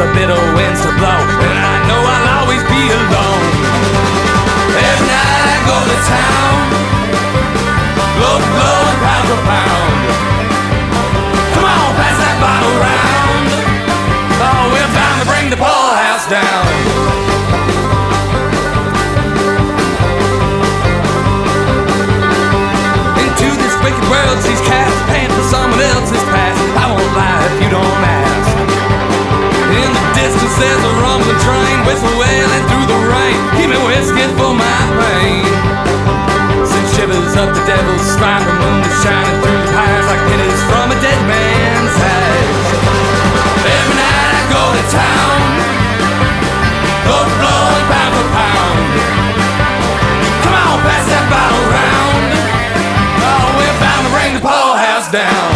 the bitter winds to blow, and I know I'll always be alone. Every night I go to town, blow for blow and pound for pound. Come on, pass that bottle round. Oh, we're bound to bring the Paul House down. Into this wicked world she's cast, paying for someone else's past. I won't lie if you don't ask. In the distance there's a rumbling train, whistle wailing through the rain. Give me whiskey for my pain. Send shivers up the devil's spine. The moon is shining through the pines like pennies from a dead man's eyes. Every night I go to town, blow for blow and pound for pound. Come on, pass that bottle round. Oh, we're bound to bring the Paul House down.